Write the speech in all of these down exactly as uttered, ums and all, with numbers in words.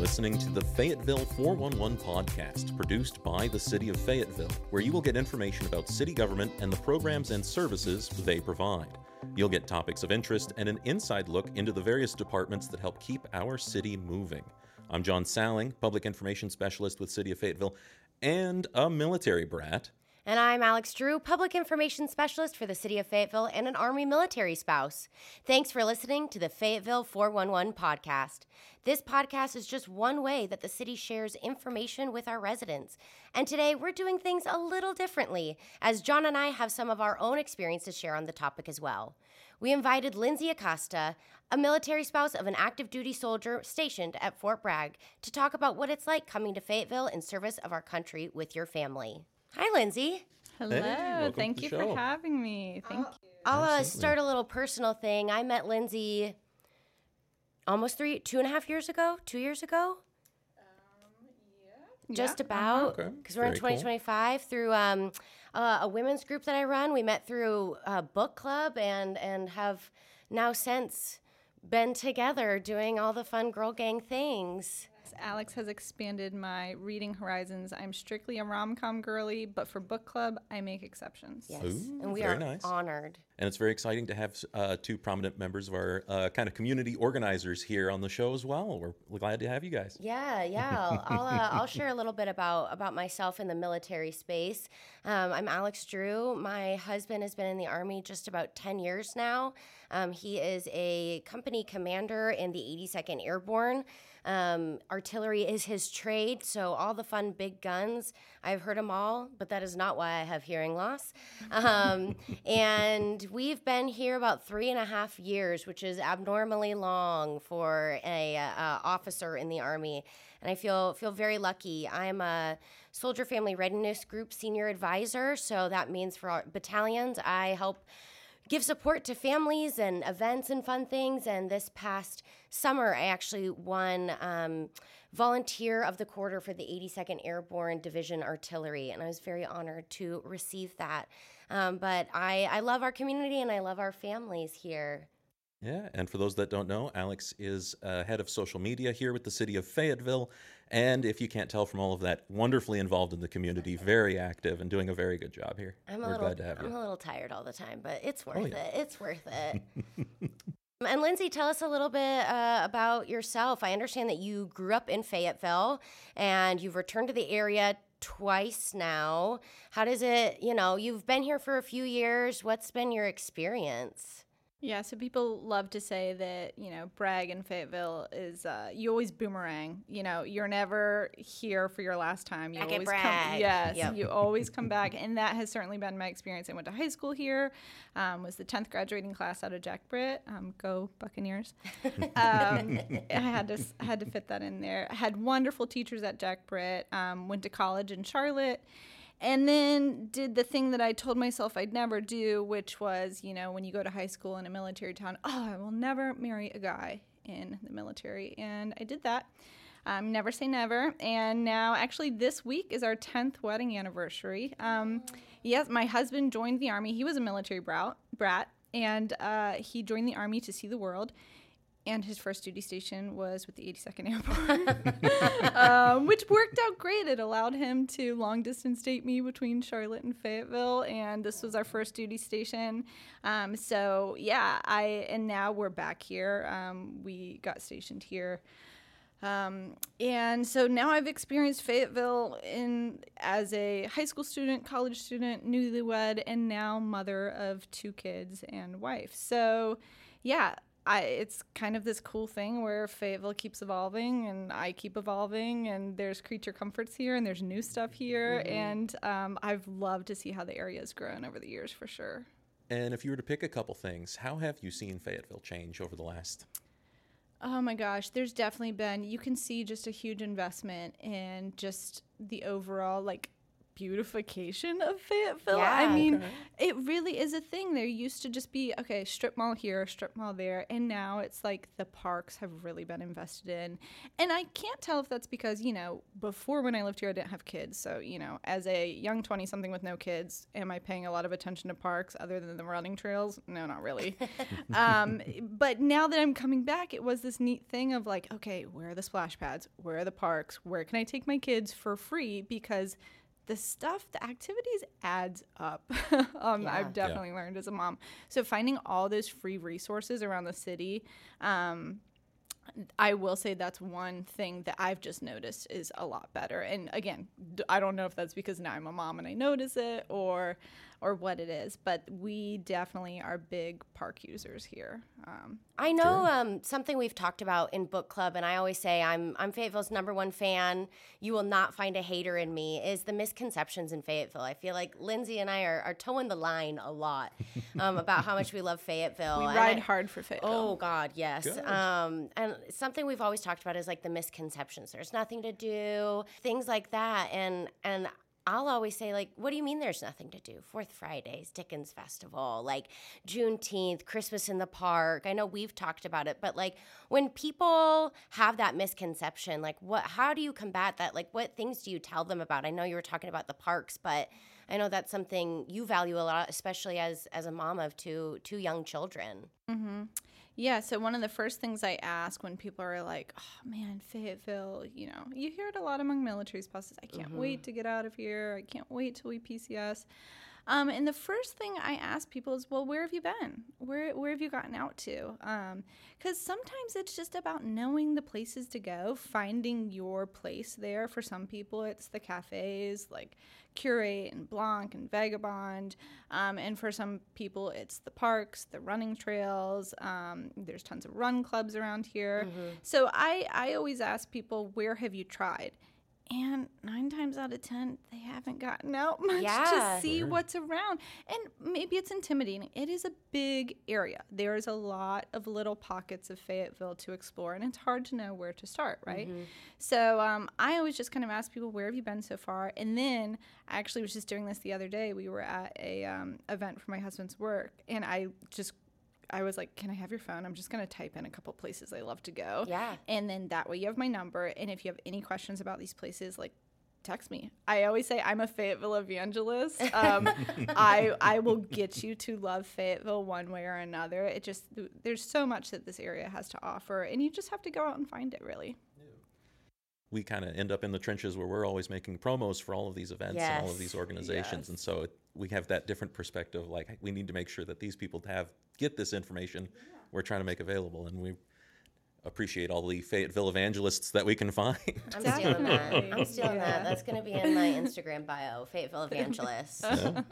listening to the Fayetteville four one one podcast, produced by the City of Fayetteville, where you will get information about city government and the programs and services they provide. You'll get topics of interest and an inside look into the various departments that help keep our city moving. I'm John Salling, Public Information Specialist with City of Fayetteville, and a military brat. And I'm Alex Drew, Public Information Specialist for the City of Fayetteville and an Army military spouse. Thanks for listening to the Fayetteville four one one podcast. This podcast is just one way that the city shares information with our residents. And today we're doing things a little differently, as John and I have some of our own experience to share on the topic as well. We invited Lindsay Acosta, a military spouse of an active duty soldier stationed at Fort Bragg, to talk about what it's like coming to Fayetteville in service of our country with your family. Hi, Lindsay. Hello. Hey, Thank you for having me. Thank I'll, you. I'll uh, start a little personal thing. I met Lindsay almost three, two and a half years ago, two years ago. Um, yeah. Just about, because okay. we're in Very twenty twenty-five cool. through um, uh, a women's group that I run. We met through a book club and and have now since been together doing all the fun girl gang things. Alex has expanded my reading horizons. I'm strictly a rom-com girly, but for book club, I make exceptions. Yes, Ooh, and we very are nice. honored. And it's very exciting to have uh, two prominent members of our uh, kind of community organizers here on the show as well. We're, we're glad to have you guys. Yeah, yeah. I'll I'll, uh, I'll share a little bit about about myself in the military space. Um, I'm Alex Drew. My husband has been in the Army just about ten years now. Um, he is a company commander in the eighty-second Airborne. Um, artillery is his trade, so all the fun big guns, I've heard them all, but that is not why I have hearing loss. Um, and we've been here about three and a half years, which is abnormally long for a uh, officer in the Army. And I feel feel very lucky. I'm a Soldier Family Readiness Group senior advisor, so that means for our battalions, I help give support to families and events and fun things. And this past summer, I actually won um, Volunteer of the Quarter for the eighty-second Airborne Division Artillery, and I was very honored to receive that. Um, but I, I love our community and I love our families here. Yeah, and for those that don't know, Alex is uh, head of social media here with the City of Fayetteville. And if you can't tell from all of that, wonderfully involved in the community, very active, and doing a very good job here. I'm a We're little, glad to have you. I'm a little tired all the time, but it's worth Oh, yeah. it. It's worth it. And Lindsay, tell us a little bit uh, about yourself. I understand that you grew up in Fayetteville and you've returned to the area twice now. How does it, you know, you've been here for a few years. What's been your experience? Yeah, so people love to say that, you know, Bragg and Fayetteville is, uh, you always boomerang. You know, you're never here for your last time. You Back at always Bragg. come, yes, Yep. you always come back. And that has certainly been my experience. I went to high school here, um, was the tenth graduating class out of Jack Britt. Um, go Buccaneers. um, I had to had to fit that in there. I had wonderful teachers at Jack Britt, um, went to college in Charlotte. And then did the thing that I told myself I'd never do, which was, you know, when you go to high school in a military town, oh, I will never marry a guy in the military. And I did that. Um, never say never. And now, actually, this week is our tenth wedding anniversary. Um, yes, my husband joined the Army. He was a military brat, brat and uh, he joined the Army to see the world. And his first duty station was with the eighty-second Airborne, um, which worked out great. It allowed him to long distance date me between Charlotte and Fayetteville, and this was our first duty station. Um, so yeah, I and now we're back here. Um, we got stationed here. Um, and so now I've experienced Fayetteville in as a high school student, college student, newlywed, and now mother of two kids and wife. So yeah. I, it's kind of this cool thing where Fayetteville keeps evolving and I keep evolving and there's creature comforts here and there's new stuff here. Mm-hmm. And um, I've loved to see how the area has grown over the years for sure. And if you were to pick a couple things, how have you seen Fayetteville change over the last? Oh my gosh, there's definitely been, you can see just a huge investment in just the overall, like, beautification of Fayetteville. Yeah. I mean, Okay. it really is a thing. There used to just be, okay, strip mall here, strip mall there, and now it's like the parks have really been invested in. And I can't tell if that's because, you know, before when I lived here, I didn't have kids. So, you know, as a young twenty-something with no kids, am I paying a lot of attention to parks other than the running trails? No, not really. um, but now that I'm coming back, it was this neat thing of like, okay, where are the splash pads? Where are the parks? Where can I take my kids for free? Because the stuff, the activities adds up. um, Yeah. I've definitely learned as a mom. So finding all those free resources around the city, um, I will say that's one thing that I've just noticed is a lot better. And again, d- I don't know if that's because now I'm a mom and I notice it or or what it is, but we definitely are big park users here. Um, I know Sure. um, something we've talked about in book club, and I always say I'm I'm Fayetteville's number one fan. You will not find a hater in me. Is the misconceptions in Fayetteville? I feel like Lindsay and I are, are towing the line a lot um, about how much we love Fayetteville. we And ride I- hard for Fayetteville. Oh God, yes. Good. Um, and something we've always talked about is like the misconceptions. There's nothing to do, things like that. And and I'll always say, like, what do you mean there's nothing to do? Fourth Fridays, Dickens Festival, like Juneteenth, Christmas in the park. I know we've talked about it, but like when people have that misconception, like what how do you combat that? Like what things do you tell them about? I know you were talking about the parks, but I know that's something you value a lot, especially as as a mom of two two young children. Mm-hmm. Yeah, so one of the first things I ask when people are like, oh man, Fayetteville, you know, you hear it a lot among military spouses. I can't wait to get out of here. I can't wait till we P C S. Um, and the first thing I ask people is, well, where have you been? Where where have you gotten out to? Because sometimes it's just about knowing the places to go, finding your place there. For some people, it's the cafes like Curate and Blanc and Vagabond. Um, and for some people, it's the parks, the running trails. Um, there's tons of run clubs around here. So I, I always ask people, where have you tried? And nine times out of ten, they haven't gotten out much Yeah. to see Sure. what's around. And maybe it's intimidating. It is a big area. There's a lot of little pockets of Fayetteville to explore, and it's hard to know where to start, right? So um, I always just kind of ask people, where have you been so far? And then I actually was just doing this the other day. We were at a um, event for my husband's work, and I just I was like, can I have your phone? I'm just going to type in a couple places I love to go. Yeah. And then that way you have my number. And if you have any questions about these places, like, text me. I always say I'm a Fayetteville evangelist. Um, I I will get you to love Fayetteville one way or another. It just, there's so much that this area has to offer. And you just have to go out and find it, really. We kind of end up in the trenches where we're always making promos for all of these events and all of Yes. these organizations. Yes. And so it, we have that different perspective. Like, we need to make sure that these people have get this information we're trying to make available. And we appreciate all the Fayetteville evangelists that we can find. I'm stealing that. Definitely. I'm stealing Yeah. that. That's going to be in my Instagram bio, Fayetteville Evangelist.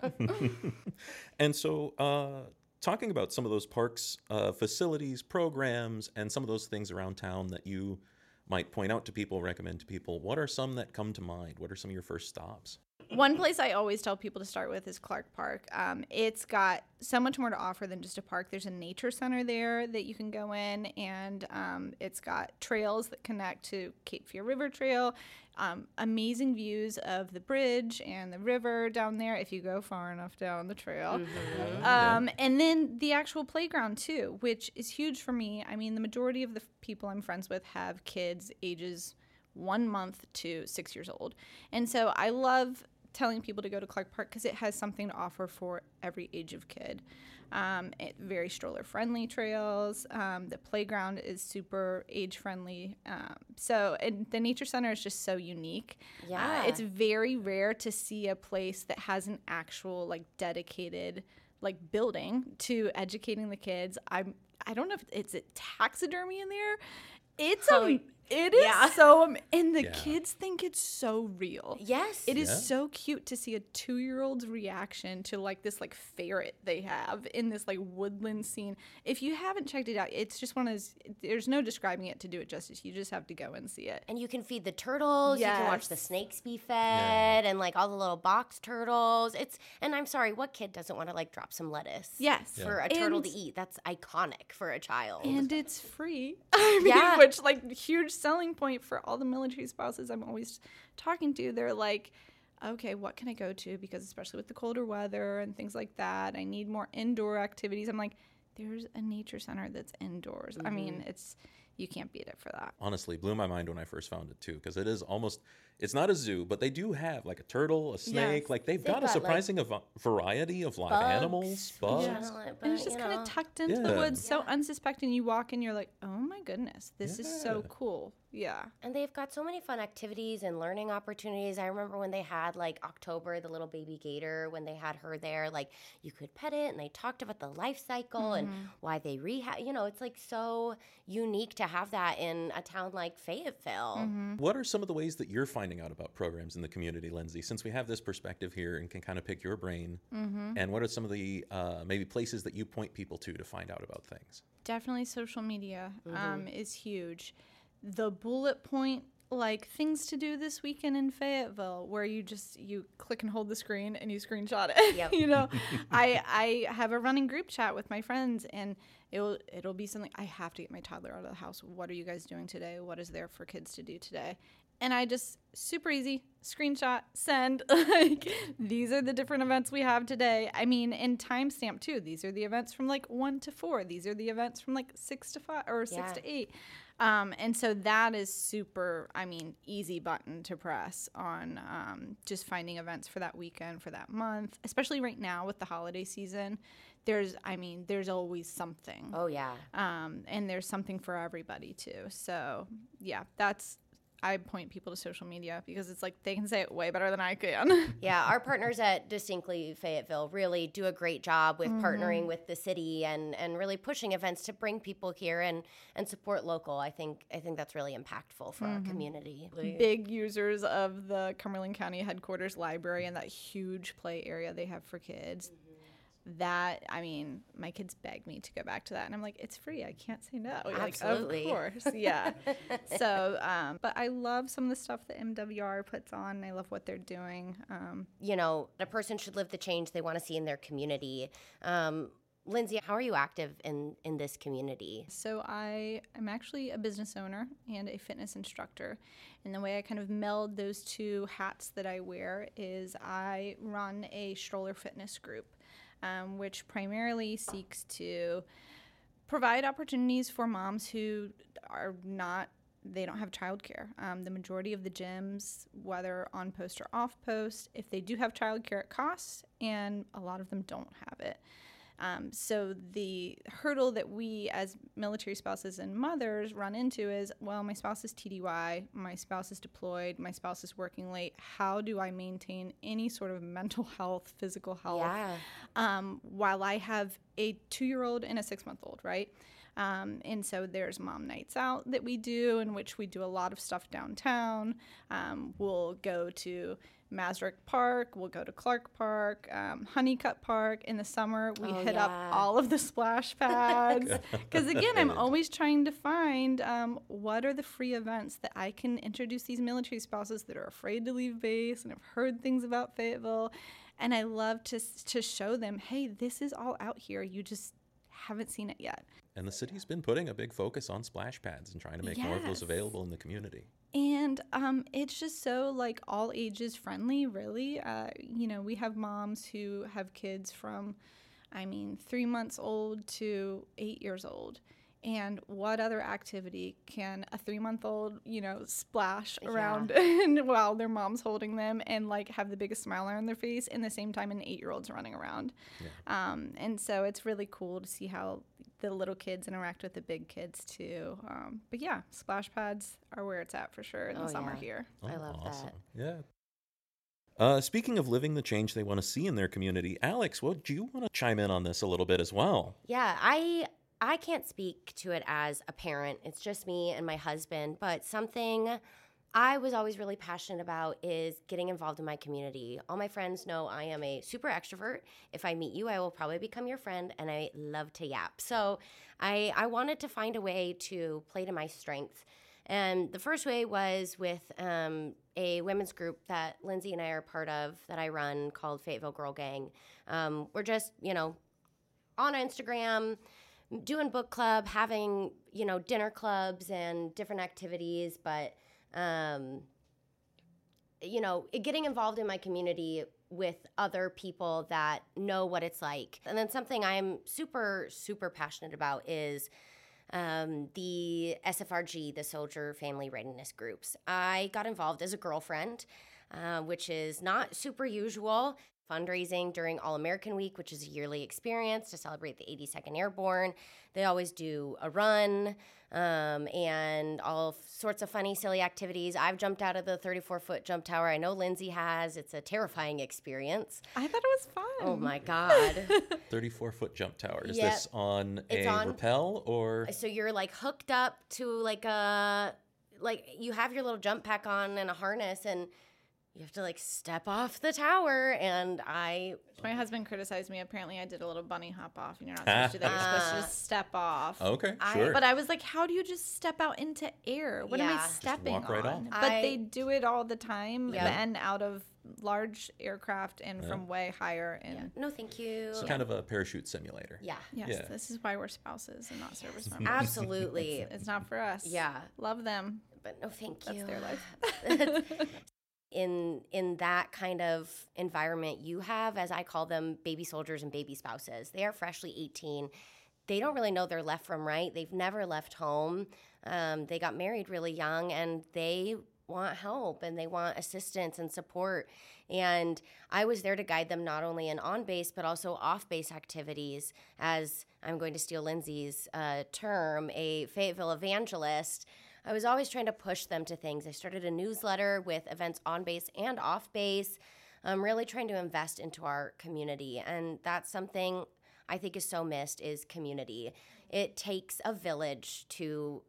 And so, uh, talking about some of those parks, uh, facilities, programs, and some of those things around town that you might point out to people, recommend to people, what are some that come to mind? What are some of your first stops? One place I always tell people to start with is Clark Park. Um, it's got so much more to offer than just a park. There's a nature center there that you can go in, and um, it's got trails that connect to Cape Fear River Trail. Um, amazing views of the bridge and the river down there if you go far enough down the trail. Um, and then the actual playground too, which is huge for me. I mean, the majority of the f- people I'm friends with have kids ages one month to six years old. And so I love telling people to go to Clark Park because it has something to offer for every age of kid. Um, it, very stroller-friendly trails. Um, the playground is super age-friendly. Um, so and the Nature Center is just so unique. Yeah. Uh, it's very rare to see a place that has an actual, like, dedicated, like, building to educating the kids. I'm, I don't know if it's a taxidermy in there. It's Oh, a... It is yeah. so, um, and the Yeah. kids think it's so real. Yes. It is Yeah. so cute to see a two-year-old's reaction to like this like ferret they have in this like woodland scene. If you haven't checked it out, it's just one of those, there's no describing it to do it justice. You just have to go and see it. And you can feed the turtles. You can watch the Yes. snakes be fed, and like all the little box turtles. It's and I'm sorry, what kid doesn't want to like drop some lettuce? Yes. For a turtle to And- eat, that's iconic for a child. And it's free. I mean, Yeah. which like huge selling point for all the military spouses I'm always talking to. They're like, okay, what can I go to? Because especially with the colder weather and things like that, I need more indoor activities. I'm like, there's a nature center that's indoors. Mm-hmm. I mean, it's, you can't beat it for that. Honestly, blew my mind when I first found it too, because it is almost, it's not a zoo, but they do have like a turtle, a snake. Yes. Like they've, they've got, got a surprising like, av- variety of live bugs, animals, bugs. Yeah. And it's just kind of tucked into yeah. the woods, so yeah. unsuspecting. You walk in, you're like, oh my goodness, this yeah. is so cool. Yeah. And they've got so many fun activities and learning opportunities. I remember when they had like October, the little baby gator, when they had her there, like you could pet it and they talked about the life cycle mm-hmm. and why they rehab. You know, it's like so unique to have that in a town like Fayetteville. Mm-hmm. What are some of the ways that you're finding out about programs in the community, Lindsay, since we have this perspective here and can kind of pick your brain? Mm-hmm. And what are some of the uh, maybe places that you point people to to find out about things? Definitely social media mm-hmm. um, is huge. The bullet point, like things to do this weekend in Fayetteville, where you just, you click and hold the screen and you screenshot it. Yep. You know, I I have a running group chat with my friends, and it'll it'll be something, I have to get my toddler out of the house. What are you guys doing today? What is there for kids to do today? And I just, super easy, screenshot, send. Like, these are the different events we have today. I mean, and timestamp too. These are the events from like one to four. These are the events from like six to five or yeah. six to eight. Um, and so that is super, I mean, easy button to press on um, just finding events for that weekend, for that month, especially right now with the holiday season. There's, I mean, there's always something. Oh, yeah. Um, and there's something for everybody too. So, yeah, that's, I point people to social media because it's like they can say it way better than I can. Yeah, our partners at Distinctly Fayetteville really do a great job with mm-hmm. partnering with the city and, and really pushing events to bring people here and, and support local. I think I think that's really impactful for mm-hmm. our community. Big users of the Cumberland County headquarters library and that huge play area they have for kids. Mm-hmm. That, I mean, my kids beg me to go back to that. And I'm like, it's free. I can't say no. Absolutely. Like, of course. Yeah. So, um, but I love some of the stuff that M W R puts on. I love what they're doing. Um, you know, a person should live the change they want to see in their community. Um, Lindsay, how are you active in, in this community? So I am actually a business owner and a fitness instructor. And the way I kind of meld those two hats that I wear is I run a stroller fitness group. Um, which primarily seeks to provide opportunities for moms who are not, they don't have childcare. Um, the majority of the gyms, whether on post or off post, if they do have childcare, it costs, and a lot of them don't have it. Um, so the hurdle that we as military spouses and mothers run into is, well, my spouse is T D Y, my spouse is deployed, my spouse is working late. How do I maintain any sort of mental health, physical health, yeah. um, while I have a two-year-old and a six-month-old, right? Um, and so there's mom nights out that we do, in which we do a lot of stuff downtown. Um, we'll go to Masrick Park, we'll go to Clark Park, um, Honeycutt Park. In the summer, we oh, hit yeah. up all of the splash pads. Because again, I'm always trying to find um, what are the free events that I can introduce these military spouses that are afraid to leave base and have heard things about Fayetteville. And I love to to show them, hey, this is all out here. You just haven't seen it yet. And the city's been putting a big focus on splash pads and trying to make yes. more of those available in the community. And um, it's just so, like, all ages friendly, really. Uh, you know, we have moms who have kids from, I mean, three months old to eight years old. And what other activity can a three-month-old, you know, splash yeah. around and while their mom's holding them and, like, have the biggest smile on their face, and the same time an eight-year-old's running around. Yeah. Um, and so it's really cool to see how the little kids interact with the big kids, too. Um, but, yeah, splash pads are where it's at for sure in oh, the summer yeah. here. Oh, I love awesome. that. Yeah. Uh, speaking of living the change they want to see in their community, Alex, would you want to chime in on this a little bit as well? Yeah, I... I can't speak to it as a parent. It's just me and my husband. But something I was always really passionate about is getting involved in my community. All my friends know I am a super extrovert. If I meet you, I will probably become your friend, and I love to yap. So I, I wanted to find a way to play to my strengths. And the first way was with um, a women's group that Lindsay and I are part of that I run called Fayetteville Girl Gang. Um, we're just, you know, on Instagram, doing book club, having, you know, dinner clubs and different activities, but um, you know, getting involved in my community with other people that know what it's like. And then something I'm super, super passionate about is um, the S F R G, the Soldier Family Readiness Groups. I got involved as a girlfriend, uh, which is not super usual. Fundraising during All-American Week, which is a yearly experience to celebrate the eighty-second Airborne. They always do a run um, and all sorts of funny, silly activities. I've jumped out of the thirty-four foot jump tower. I know Lindsay has. It's a terrifying experience. I thought it was fun. Oh, my God. thirty-four foot jump tower. Is Yep. this on It's a on- rappel or? So you're like hooked up to like a, like you have your little jump pack on and a harness, and you have to like step off the tower. And I, My husband criticized me. Apparently, I did a little bunny hop off, and you're not supposed to do that. You're supposed to just step off. Okay, I- sure. But I was like, how do you just step out into air? What am Yeah. I Just stepping walk right on? off. But I- they do it all the time, Yep. and out of large aircraft and from way higher. And no, thank you. It's kind of a parachute simulator. Yeah. yes, Yeah. this is why we're spouses and not service members. Absolutely. It's not for us. Yeah. Love them. But no, thank That's you. their life. in in that kind of environment, you have, as I call them, baby soldiers and baby spouses. They are freshly eighteen. They don't really know their left from right. They've never left home. Um, they got married really young, and they want help and they want assistance and support. And I was there to guide them not only in on-base but also off-base activities, as I'm going to steal Lindsay's uh, term, a Fayetteville evangelist. I was always trying to push them to things. I started a newsletter with events on base and off base. I'm really trying to invest into our community, and that's something I think is so missed, is community. It takes a village to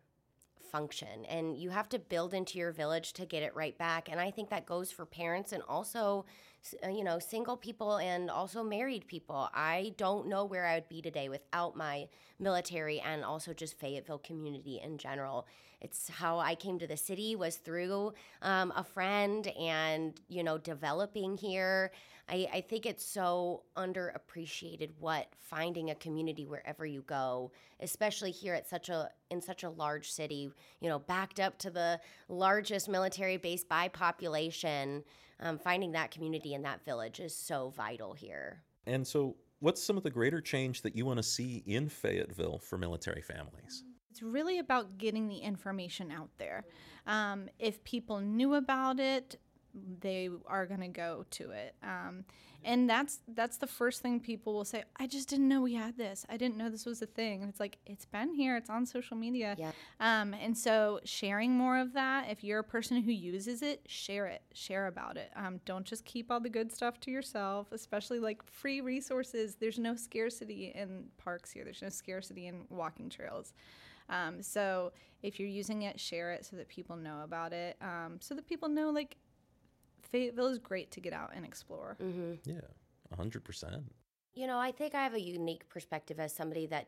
function, and you have to build into your village to get it right back. And I think that goes for parents and also, uh, you know, single people and also married people. I don't know where I would be today without my military and also just Fayetteville community in general. It's how I came to the city, was through um, a friend and, you know, developing here. I, I think it's so underappreciated what finding a community wherever you go, especially here at such a in such a large city, you know, backed up to the largest military base by population. Um, finding that community in that village is so vital here. And so, what's some of the greater change that you want to see in Fayetteville for military families? It's really about getting the information out there. Um, if people knew about it, they are going to go to it. Um, and that's that's the first thing people will say, I just didn't know we had this. I didn't know this was a thing. And it's like, it's been here. It's on social media. Yeah. Um, and so sharing more of that, if you're a person who uses it, share it. Share about it. Um, don't just keep all the good stuff to yourself, especially like free resources. There's no scarcity in parks here. There's no scarcity in walking trails. Um, so if you're using it, share it so that people know about it, um, so that people know, like, Fayetteville is great to get out and explore. Mm-hmm. Yeah, one hundred percent. You know, I think I have a unique perspective as somebody that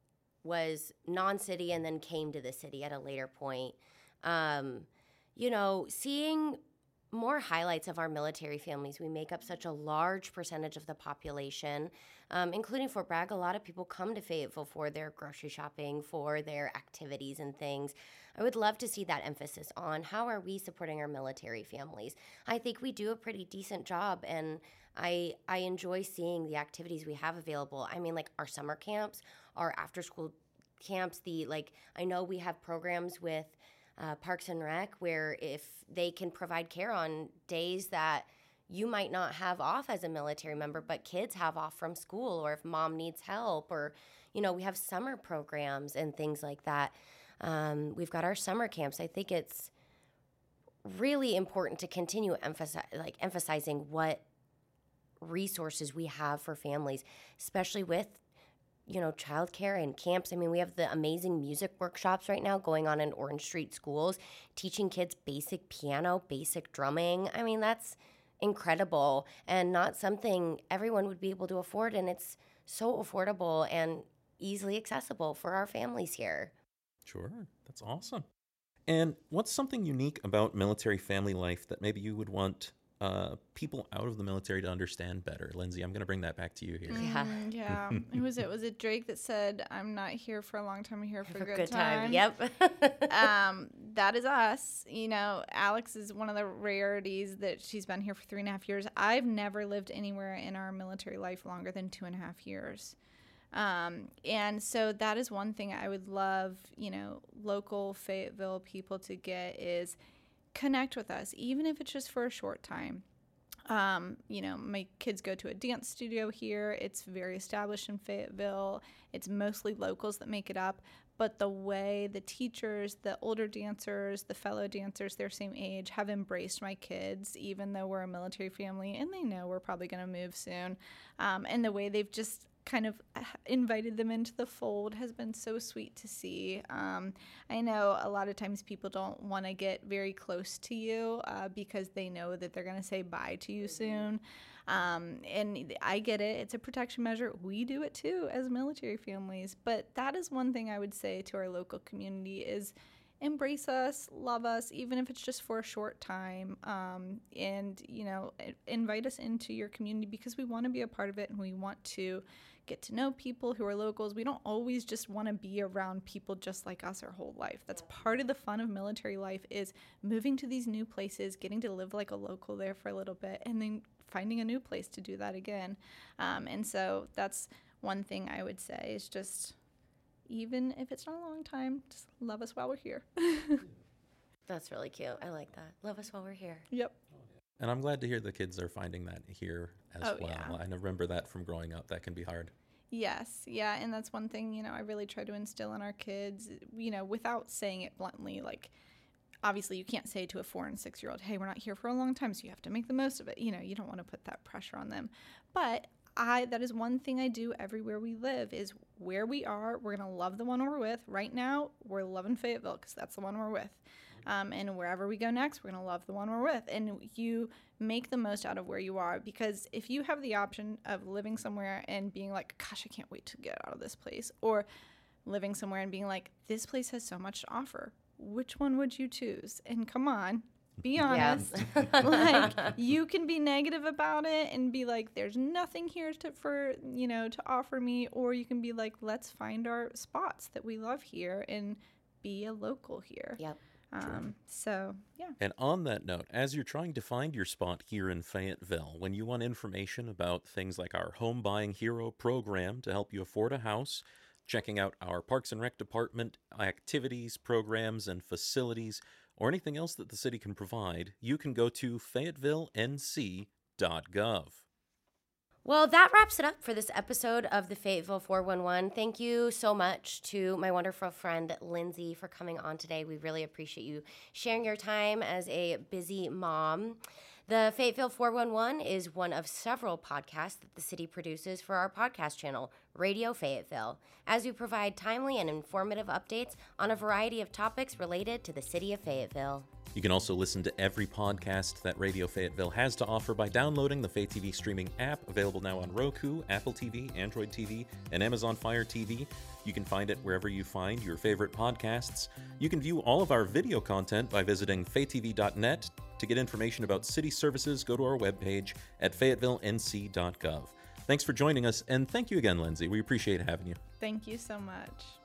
was non-city and then came to the city at a later point. Um, you know, seeing more highlights of our military families. We make up such a large percentage of the population, um, including Fort Bragg. A lot of people come to Fayetteville for their grocery shopping, for their activities and things. I would love to see that emphasis on how are we supporting our military families. I think we do a pretty decent job, and I I enjoy seeing the activities we have available. I mean, like our summer camps, our after-school camps, the like I know we have programs with uh, Parks and Rec where if they can provide care on days that you might not have off as a military member, but kids have off from school, or if mom needs help, or, you know, we have summer programs and things like that. Um, we've got our summer camps. I think it's really important to continue emphasize, like emphasizing what resources we have for families, especially with, you know, childcare and camps. I mean, we have the amazing music workshops right now going on in Orange Street schools, teaching kids basic piano, basic drumming. I mean, that's incredible and not something everyone would be able to afford. And it's so affordable and easily accessible for our families here. Sure, that's awesome. And what's something unique about military family life that maybe you would want uh, people out of the military to understand better? Lindsay, I'm going to bring that back to you here. Yeah. Mm, yeah. It was it was it Drake that said, "I'm not here for a long time. I'm here for, a good, Good time." time. Yep. um, that is us. You know, Alex is one of the rarities that she's been here for three and a half years. I've never lived anywhere in our military life longer than two and a half years. Um, and so that is one thing I would love, you know, local Fayetteville people to get is connect with us, even if it's just for a short time. Um, you know, my kids go to a dance studio here. It's very established in Fayetteville. It's mostly locals that make it up. But the way the teachers, the older dancers, the fellow dancers, their same age, have embraced my kids, even though we're a military family and they know we're probably going to move soon. Um, and the way they've just kind of invited them into the fold has been so sweet to see. Um, I know a lot of times people don't want to get very close to you uh, because they know that they're going to say bye to you soon. Um, and I get it. It's a protection measure. We do it too as military families. But that is one thing I would say to our local community is embrace us, love us, even if it's just for a short time, um, and, you know, invite us into your community because we want to be a part of it and we want to get to know people who are locals. We don't always just want to be around people just like us our whole life. That's part of the fun of military life is moving to these new places, getting to live like a local there for a little bit, and then finding a new place to do that again. Um, and so that's one thing I would say is just, even if it's not a long time, just love us while we're here. That's really cute. I like that. Love us while we're here. Yep. And I'm glad to hear the kids are finding that here as Oh, well. yeah. I remember that from growing up. That can be hard. Yes. Yeah. And that's one thing, you know, I really try to instill in our kids, you know, without saying it bluntly. Like, obviously, you can't say to a four and six year old, hey, we're not here for a long time, so you have to make the most of it. You know, you don't want to put that pressure on them. But I, that is one thing I do everywhere we live is where we are, we're going to love the one we're with. Right now, we're loving Fayetteville because that's the one we're with. Um, and wherever we go next, we're going to love the one we're with. And you make the most out of where you are, because if you have the option of living somewhere and being like, gosh, I can't wait to get out of this place, or living somewhere and being like, this place has so much to offer, which one would you choose? And come on, be honest. Like, you can be negative about it and be like, there's nothing here to, for, you know, to offer me. Or you can be like, let's find our spots that we love here and be a local here. Yep. Um, so, yeah. And on that note, as you're trying to find your spot here in Fayetteville, when you want information about things like our Home Buying Hero program to help you afford a house, checking out our Parks and Rec Department activities, programs, and facilities, or anything else that the city can provide, you can go to fayetteville n c dot gov. Well, that wraps it up for this episode of the Fayetteville four one one. Thank you so much to my wonderful friend, Lindsay, for coming on today. We really appreciate you sharing your time as a busy mom. The Fayetteville four one one is one of several podcasts that the city produces for our podcast channel, Radio Fayetteville, as we provide timely and informative updates on a variety of topics related to the city of Fayetteville. You can also listen to every podcast that Radio Fayetteville has to offer by downloading the Fay T V streaming app, available now on Roku, Apple T V, Android T V, and Amazon Fire T V. You can find it wherever you find your favorite podcasts. You can view all of our video content by visiting fay t v dot net. To get information about city services, go to our webpage at fayetteville n c dot gov. Thanks for joining us, and thank you again, Lindsay. We appreciate having you. Thank you so much.